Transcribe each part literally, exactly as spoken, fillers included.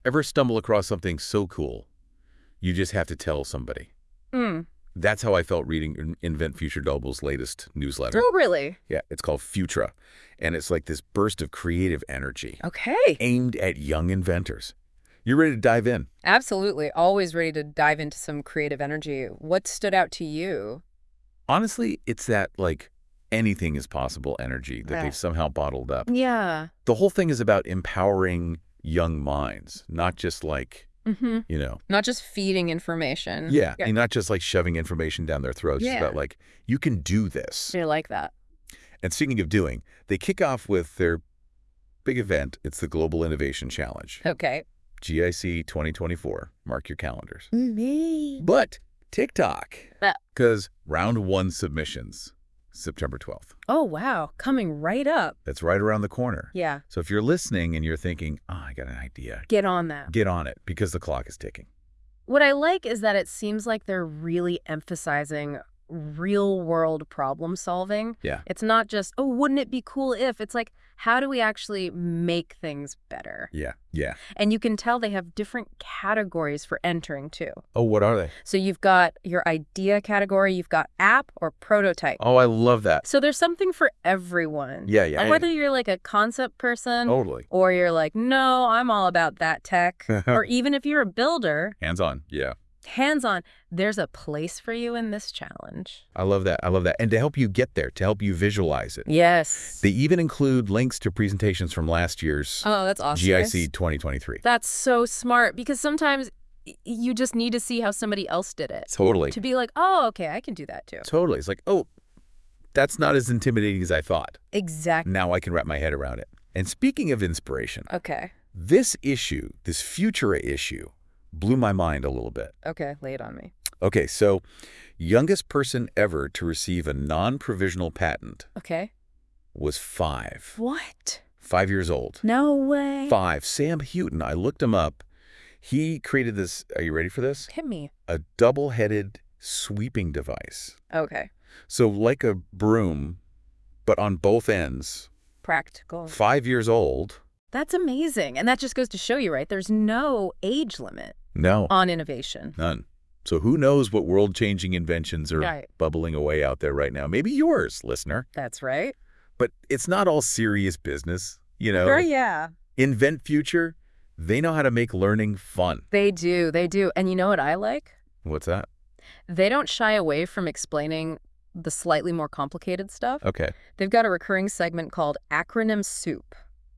Ever stumble across something so cool, you just have to tell somebody? Mm. That's how I felt reading Invent Future Global's latest newsletter. Oh, really? Yeah, it's called Futura, and it's like this burst of creative energy Okay. aimed at young inventors. You ready to dive in? Absolutely. Always ready to dive into some creative energy. What stood out to you? Honestly, it's that, like, anything is possible energy that Yeah. they've somehow bottled up. Yeah. The whole thing is about empowering young minds, not just like, Mm-hmm. you know. Not just feeding information. Yeah, and not just like shoving information down their throats. Yeah. It's about like, you can do this. I like that. And speaking of doing, they kick off with their big event. It's the Global Innovation Challenge. Okay. G I C twenty twenty-four. Mark your calendars. Me. But TikTok, That- because round one submissions, September twelfth. Oh, wow. Coming right up. That's right around the corner. Yeah. So if you're listening and you're thinking, oh, I got an idea, Get on that. get on it because the clock is ticking. What I like is that it seems like they're really emphasizing real world problem solving. Yeah. It's not just, oh, wouldn't it be cool if? It's like, how do we actually make things better? Yeah. Yeah. And you can tell they have different categories for entering too. Oh, what are they? So you've got your idea category, you've got app or prototype. Oh, I love that. So there's something for everyone. Yeah, yeah. Like whether you're like a concept person Totally. or you're like, no, I'm all about that tech. Or even if you're a builder, Hands on. Yeah. hands-on, there's a place for you in this challenge. I love that. I love that. And to help you get there, to help you visualize it. Yes. They even include links to presentations from last year's Oh, that's awesome. G I C twenty twenty-three. That's so smart because sometimes y- you just need to see how somebody else did it. Totally. To be like, oh, okay, I can do that too. Totally. It's like, oh, that's not as intimidating as I thought. Exactly. Now I can wrap my head around it. And speaking of inspiration, Okay. this issue, this Futura issue, blew my mind a little bit. Okay, lay it on me. Okay, so youngest person ever to receive a non-provisional patent Okay. was five. What? Five years old. No way. Five. Sam Houghton. I looked him up. He created this. Are you ready for this? Hit me. A double-headed sweeping device. Okay. So like a broom, but on both ends. Practical. Five years old. That's amazing. And that just goes to show you, right? There's no age limit No. on innovation. None. So who knows what world-changing inventions are Right. bubbling away out there right now. Maybe yours, listener. That's right. But it's not all serious business, you know. Sure, yeah. Invent Future, they know how to make learning fun. They do. They do. And you know what I like? What's that? They don't shy away from explaining the slightly more complicated stuff. Okay. They've got a recurring segment called Acronym Soup.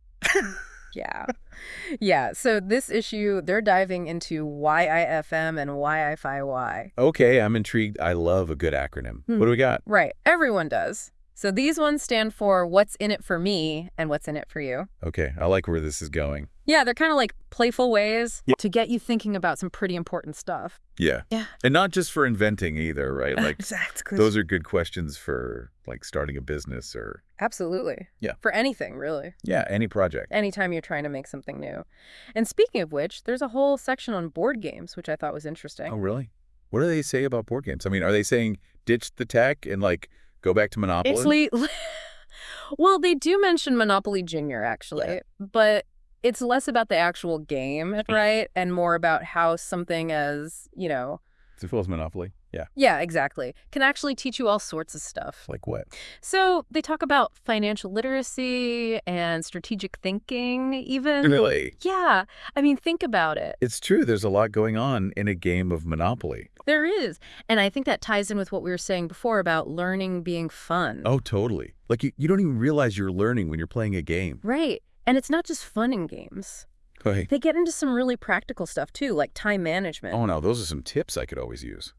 Yeah. Yeah. So this issue, they're diving into Y I F M and Y I F I Y. Okay, I'm intrigued. I love a good acronym. Hmm. What do we got? Right. Everyone does. So these ones stand for what's in it for me and what's in it for you. Okay, I like where this is going. Yeah, they're kind of like playful ways Yeah. to get you thinking about some pretty important stuff. Yeah. Yeah. And not just for inventing either, right? Like, Exactly. those are good questions for, like, starting a business or, Absolutely. Yeah. For anything, really. yeah, any project. Anytime you're trying to make something new. And speaking of which, there's a whole section on board games, which I thought was interesting. Oh, really? What do they say about board games? I mean, are they saying ditch the tech and, like, go back to Monopoly? It's le- well, they do mention Monopoly Junior, actually, Yeah. but it's less about the actual game, right? And more about how something as, you know, As well as Monopoly? Yeah. yeah, exactly, can actually teach you all sorts of stuff. Like what? So they talk about financial literacy and strategic thinking, even. Really? Yeah. I mean, think about it. It's true. There's a lot going on in a game of Monopoly. There is. And I think that ties in with what we were saying before about learning being fun. Oh, totally. Like, you, you don't even realize you're learning when you're playing a game. Right. And it's not just fun in games. Right. They get into some really practical stuff, too, like time management. Oh, no, those are some tips I could always use.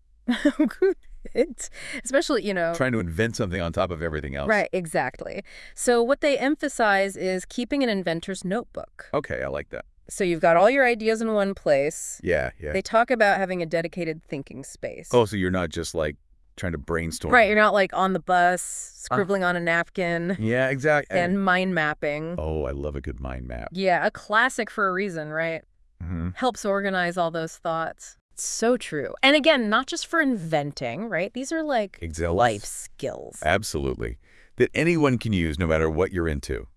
Good. Especially, you know. Trying to invent something on top of everything else. Right, exactly. So what they emphasize is keeping an inventor's notebook. Okay, I like that. So you've got all your ideas in one place. Yeah, yeah. They talk about having a dedicated thinking space. Oh, so you're not just, like, trying to brainstorm. Right, you're not like on the bus, scribbling on a napkin, Yeah, exactly. and mind mapping. Oh, I love a good mind map. Yeah, a classic for a reason, right? Mm-hmm. Helps organize all those thoughts. It's so true. And again, not just for inventing, right? These are like Excel. life skills. Absolutely. That anyone can use no matter what you're into.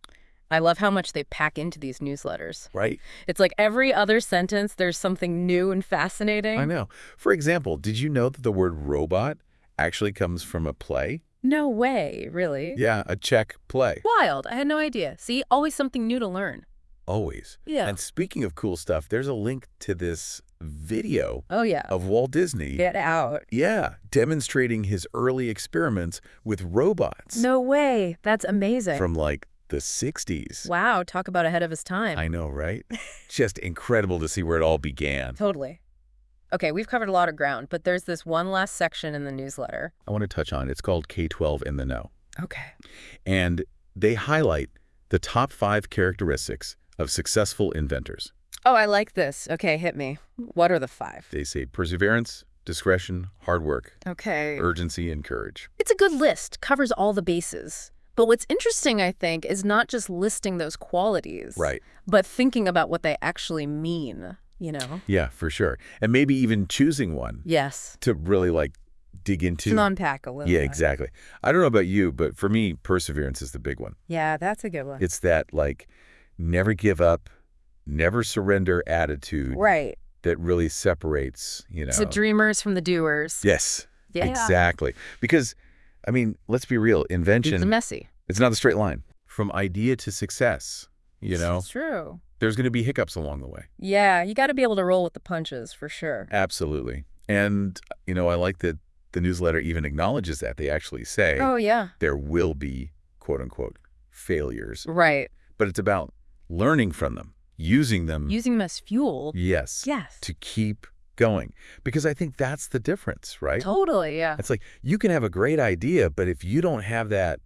I love how much they pack into these newsletters. Right? It's like every other sentence, there's something new and fascinating. I know. For example, did you know that the word robot actually comes from a play? No way, really? Yeah, a Czech play. Wild. I had no idea. See, always something new to learn. Always. Yeah. And speaking of cool stuff, there's a link to this video Oh, yeah. of Walt Disney. Get out. Yeah, demonstrating his early experiments with robots. No way. That's amazing. From like the sixties. Wow, talk about ahead of his time. I know, right? Just incredible to see where it all began. Totally. Okay, we've covered a lot of ground, but there's this one last section in the newsletter. I want to touch on. It's called K twelve in the Know. Okay. And they highlight the top five characteristics of successful inventors. Oh, I like this. Okay, hit me. What are the five? They say perseverance, discretion, hard work, Okay. urgency, and courage. It's a good list, covers all the bases. But what's interesting, I think, is not just listing those qualities. Right. But thinking about what they actually mean, you know? Yeah, for sure. And maybe even choosing one Yes. to really like dig into. To unpack a little. Yeah, bit. exactly. I don't know about you, but for me, perseverance is the big one. Yeah, that's a good one. It's that like never give up, never surrender attitude Right. that really separates, you know. It's the dreamers from the doers. Yes, Yeah. exactly. Because, I mean, let's be real. Invention, It's messy. it's not a straight line. From idea to success, you know, It's true. there's going to be hiccups along the way. Yeah, you got to be able to roll with the punches, for sure. Absolutely. And, you know, I like that the newsletter even acknowledges that. They actually say Oh, yeah. there will be, quote unquote, failures. Right. But it's about learning from them, using them. Using them as fuel. Yes. Yes. To keep going. Because I think that's the difference, right? Totally, yeah. It's like you can have a great idea, but if you don't have that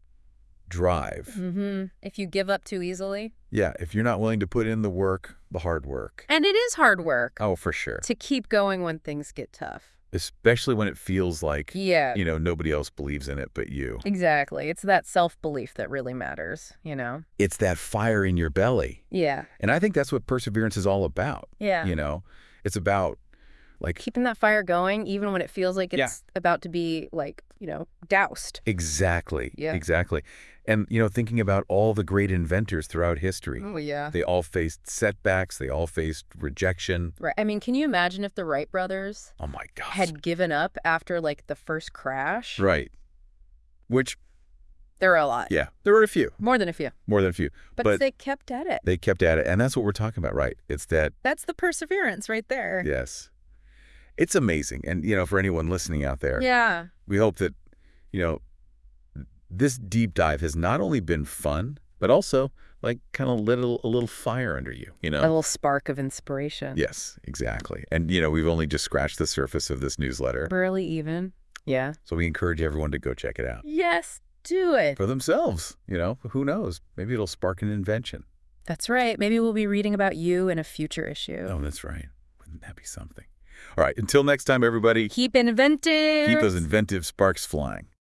drive, Mm-hmm. If you give up too easily. yeah, if you're not willing to put in the work, the hard work. And it is hard work Oh, for sure. to keep going when things get tough. Especially when it feels like, Yeah. you know, nobody else believes in it but you. Exactly. It's that self-belief that really matters, you know? It's that fire in your belly. Yeah. And I think that's what perseverance is all about. Yeah. You know, it's about like Keeping that fire going even when it feels like it's Yeah. about to be, like, you know, doused. exactly, Yeah. exactly. And, you know, thinking about all the great inventors throughout history. Oh, yeah. They all faced setbacks. They all faced rejection. Right. I mean, can you imagine if the Wright brothers Oh, my gosh. had given up after, like, the first crash? Right. Which, There were a lot. yeah, there were a few, More than a few. more than a few. But, But they kept at it. they kept at it. And that's what we're talking about, right? It's that, That's the perseverance right there. yes. It's amazing. And, you know, for anyone listening out there, Yeah. we hope that, you know, this deep dive has not only been fun, but also, like, kind of lit a, a little fire under you, you A know? little spark of inspiration. Yes, exactly. And, you know, we've only just scratched the surface of this newsletter. Barely even. Yeah. So we encourage everyone to go check it out Yes, do it. for themselves. You know, who knows? Maybe it'll spark an invention. That's right. Maybe we'll be reading about you in a future issue. Oh, that's right. Wouldn't that be something? All right. Until next time, everybody, Keep inventing. keep those inventive sparks flying.